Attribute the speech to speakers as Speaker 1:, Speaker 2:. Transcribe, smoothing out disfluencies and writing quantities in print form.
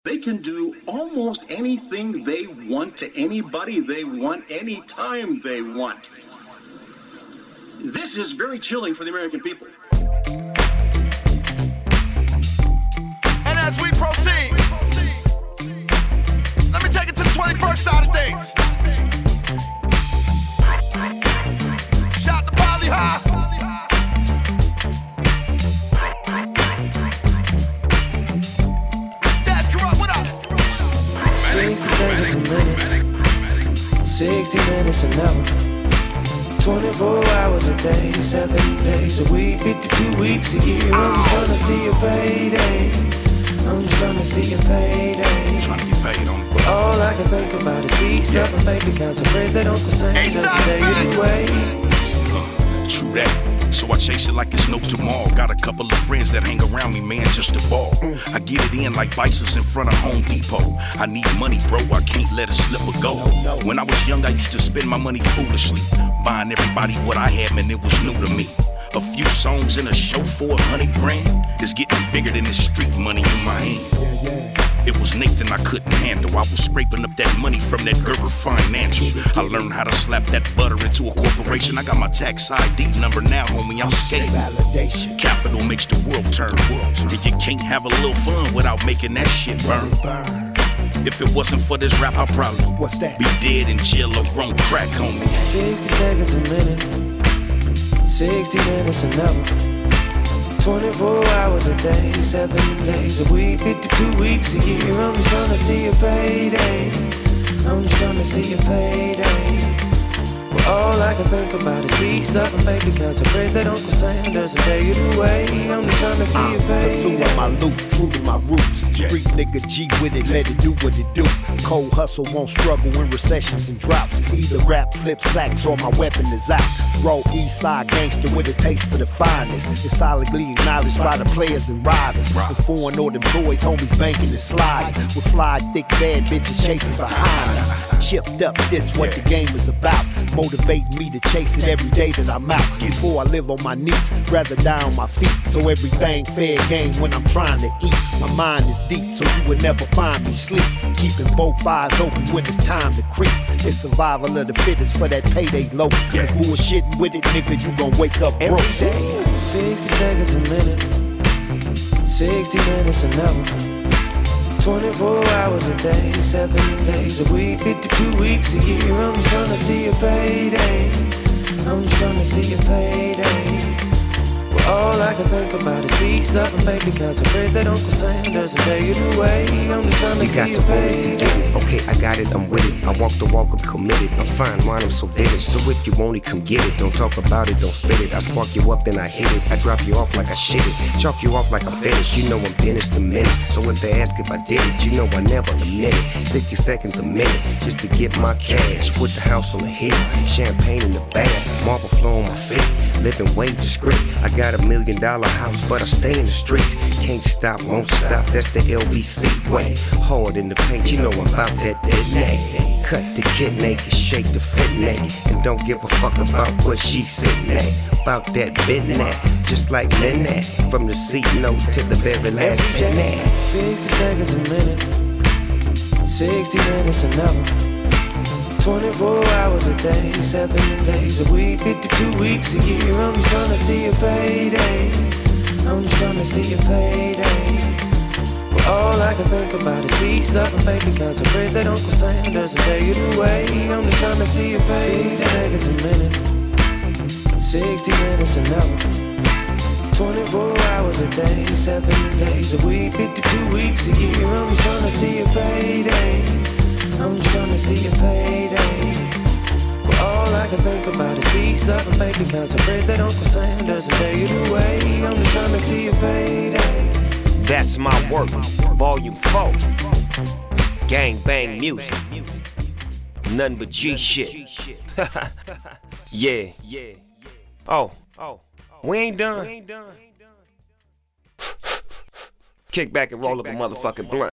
Speaker 1: They can do almost anything they want to anybody they want, anytime they want. This is very chilling for the American people.
Speaker 2: And as we proceed, let me take it to the 21st side of things. Shout to Polly High.
Speaker 3: 60 seconds a minute, 60 minutes an hour, 24 hours a day, 7 days a week, 52 weeks a year. I'm just trying to see a payday. I'm just trying to see a payday.
Speaker 2: Trying to get paid on it.
Speaker 3: But all I can think about is these stuff and bank accounts. I pray that Uncle Sam doesn't take it away.
Speaker 2: True that. So I chase it like it's no tomorrow. Got a couple of friends that hang around me, man, just to ball. I get it in like bicycles in front of Home Depot. I need money, bro, I can't let it slip or go. When I was young, I used to spend my money foolishly, buying everybody what I had, man, it was new to me. A few songs in a show for $100 grand. It's getting bigger than the street money in my hand. It was Nathan I couldn't handle. I was scraping up that money from that Gerber Financial. I learned how to slap that butter into a corporation. I got my tax ID number now, homie, I'm skating. Validation. Capital makes the world turn. And you can't have a little fun without making that shit burn. If it wasn't for this rap, I'd probably be dead in jail or on crack, homie.
Speaker 3: 60 seconds a minute, 60 minutes an hour, 24 hours a day, 7 days a week, 52 weeks a year. I'm just trying to see a payday. I'm just trying to see a payday. Well, all I can think about is these stuff and bank accounts. I pray that Uncle Sam doesn't take it away. I'm just trying to see a payday.
Speaker 4: Pursuing my loot, true to my roots. Street nigga G with it, let it do what it do. Cold hustle won't struggle in recessions and drops. Either rap, flip sacks, or my weapon is out. Roll east side gangster with a taste for the finest. It's solidly acknowledged by the players and riders. With foreign or them toys, homies banking and sliding. With fly, thick, bad bitches chasing behind us. Chipped up, this what the game is about. Motivating me to chase it every day that I'm out. Before I live on my knees, rather die on my feet. So everything fair game when I'm trying to eat. My mind is deep, so you would never find me sleep. Keeping both eyes open when it's time to creep. It's survival of the fittest for that payday low. Cause bullshitting with it, nigga, you gon' wake up broke.
Speaker 3: Every day, 60 seconds a minute, 60 minutes an hour, 24 hours a day, 7 days a week, 52 weeks a year. I'm just trying to see a payday. I'm just trying to see a payday. Well, all I can think about is these stuff and bank accounts. I pray that Uncle Sam doesn't take it away. I'm just trying to see a payday.
Speaker 5: You got to get it. Okay, I got it, I'm with it. I walk the walk, I'm committed. I'm fine wine, I'm so vivid. So if you want it, come get it. Don't talk about it, don't spit it. I spark you up, then I hit it. I drop you off like I shit it. Chalk you off like I'm finished. You know I'm finished in minutes. So if they ask if I did it, you know I never admit it. 60 seconds a minute, just to get my cash. Put the house on the hill, champagne in the bag, marble flow on my feet. Living way discreet. I got $1 million house, but I stay in the streets. Can't stop, won't stop, that's the LBC way. Hard in the paint, you know I'm about that detonate. Cut the kid naked, shake the fit naked. And don't give a fuck about what she's sitting at. About that business, just like Lynette. From the seat note to the very last penny.
Speaker 3: 60 seconds a minute, 60 minutes an hour, 24 hours a day, 7 days a week, 52 weeks a year. I'm just trying to see a payday. I'm just trying to see a payday. Well, all I can think about is these stuff and bank accounts. I pray that Uncle Sam doesn't take it away. I'm just trying to see a payday. 60 seconds a minute, 60 minutes an hour, 24 hours a day, 7 days a week, 52 weeks a year. I'm just trying to see a payday. I'm just trying to see a payday. Well, all I can think about is these stuff and bank accounts. I pray that Uncle Sam doesn't take it away. I'm just trying to see a payday.
Speaker 5: That's my work, volume 4. Gang bang music. Nothing but G shit. Yeah. Oh, we ain't done. Kick back and roll up a motherfucking blunt.